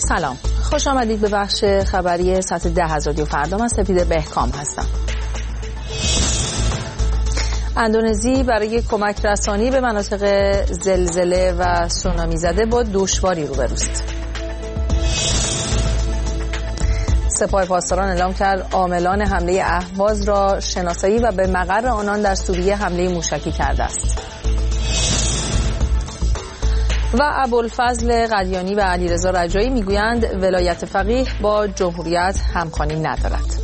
سلام، خوش آمدید به بخش خبری ساعت 10 از رادیو فردا. من سپیده بهکام هستم. اندونزی برای کمک رسانی به مناطق زلزله و سونامی زده با دشواری روبروست. سپاه پاسداران اعلام کرد عاملان حمله اهواز را شناسایی و به مقر آنان در سوریه حمله موشکی کرده است. و ابوالفضل قدیانی و علیرضا رجایی میگویند ولایت فقیه با جمهوریت همخوانی ندارد.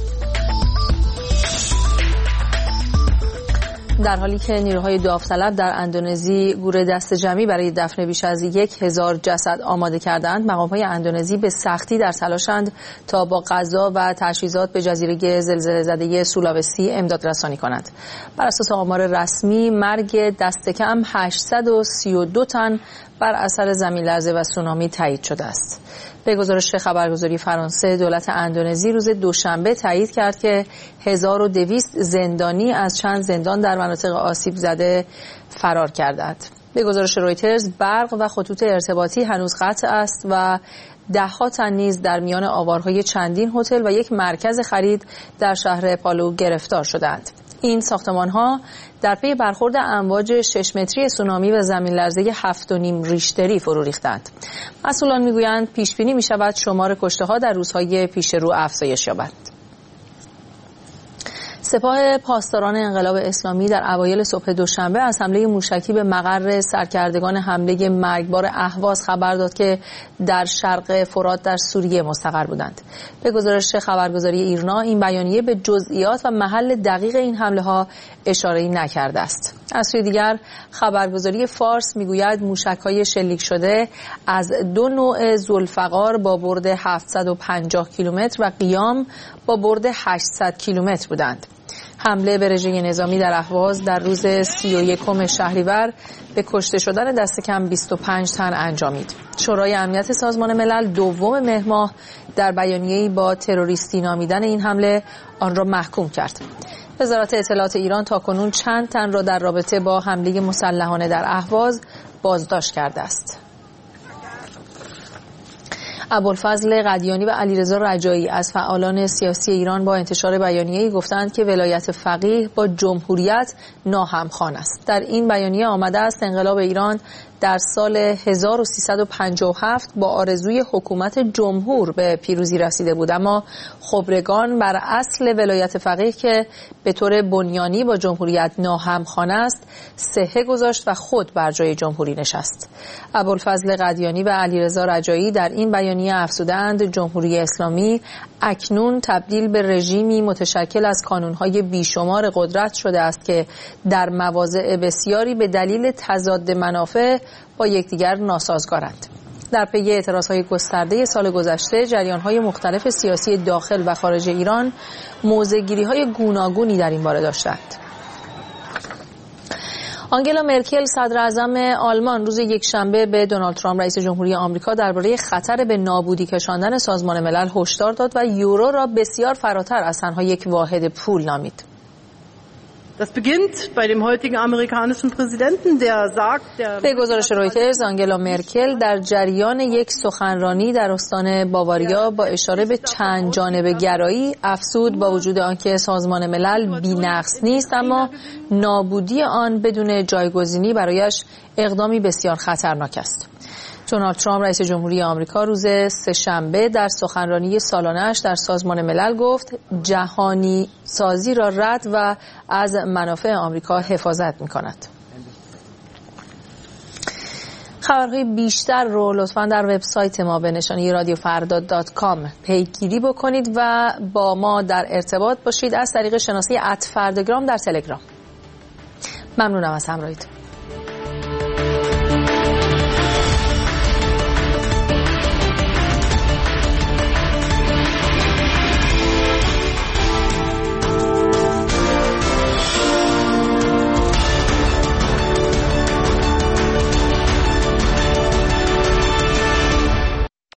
در حالی که نیروهای داوطلب در اندونزی گور دست جمعی برای دفن بیش از 1000 جسد آماده کردند، مقام‌های اندونزی به سختی در تلاشند تا با غذا و تجهیزات به جزیره زلزله زده سولاوسی امداد رسانی کنند. بر اساس آمار رسمی، مرگ دست کم 832 تن بر اثر زمین‌لرزه و سونامی تایید شده است. به گزارش خبرگزاری فرانسه، دولت اندونزی روز دوشنبه تایید کرد که 1200 زندانی از چند زندان در مناطق آسیب زده فرار کردند. به گزارش رویترز، برق و خطوط ارتباطی هنوز قطع است و ده‌ها تن نیز در میان آوارهای چندین هتل و یک مرکز خرید در شهر پالو گرفتار شدند. این ساختمان‌ها در پی برخورد امواج 6 متری سونامی و زمین‌لرزه 7.5 ریشتری فرو ریختند. مسئولان می‌گویند پیش‌بینی می‌شود شمار کشته‌ها در روزهای پیش رو افزایش یابد. سپاه پاسداران انقلاب اسلامی در اوایل صبح دوشنبه از حمله موشکی به مقر سرکردگان حمله مرگبار اهواز خبر داد که در شرق فرات در سوریه مستقر بودند. به گزارش خبرگزاری ایرنا، این بیانیه به جزئیات و محل دقیق این حمله‌ها اشاره‌ای نکرده است. از سوی دیگر، خبرگزاری فارس میگوید موشک‌های شلیک شده از دو نوع ذوالفقار با برد 750 کیلومتر و قیام با برد 800 کیلومتر بودند. حمله به رژه نظامی در اهواز در روز 31 شهریور به کشته شدن دست کم 25 تن انجامید. شورای امنیت سازمان ملل 2 مهر ماه در بیانیه‌ای با تروریستی نامیدن این حمله آن را محکوم کرد. وزارت اطلاعات ایران تاکنون چند تن را در رابطه با حمله مسلحانه در اهواز بازداشت کرده است. ابوالفضل قدیانی و علیرضا رجایی از فعالان سیاسی ایران با انتشار بیانیه‌ای گفتند که ولایت فقیه با جمهوریت ناهمخوان است. در این بیانیه آمده است انقلاب ایران در سال 1357 با آرزوی حکومت جمهور به پیروزی رسیده بود، اما خبرگان بر اصل ولایت فقیه که به طور بنیانی با جمهوریت ناهمخوان است صحه گذاشت و خود بر جای جمهوری نشست. ابوالفضل قدیانی و علیرضا رجایی در این بیانیه افزودند جمهوری اسلامی اکنون تبدیل به رژیمی متشکل از کانونهای بیشمار قدرت شده است که در مواضع بسیاری به دلیل تضاد منافع با یکدیگر ناسازگارند. در پی اعتراضهای گسترده سال گذشته، جریانهای مختلف سیاسی داخل و خارج ایران موضع‌گیری‌های گوناگونی در این باره داشتند. آنگلا مرکل صدراعظم آلمان روز یکشنبه به دونالد ترامپ رئیس جمهوری آمریکا درباره خطر به نابودی کشاندن سازمان ملل هشدار داد و یورو را بسیار فراتر از تنها یک واحد پول نامید. به گزارش رویترز، آنگلا مرکل در جریان یک سخنرانی در استان باواریا با اشاره به چند جانبه گرایی افزود با وجود آنکه سازمان ملل بی‌نقص نیست، اما نابودی آن بدون جایگزینی برایش اقدامی بسیار خطرناک است. دونالد ترامپ رئیس جمهوری آمریکا روز سه‌شنبه در سخنرانی سالانه‌اش در سازمان ملل گفت جهانی سازی را رد و از منافع آمریکا حفاظت می‌کند. خبرهای بیشتر رو لطفاً در وبسایت ما به نشانی radiofarda.com پیگیری بکنید و با ما در ارتباط باشید از طریق شناسه @فرداگرام در تلگرام. ممنونم از همراهیتون.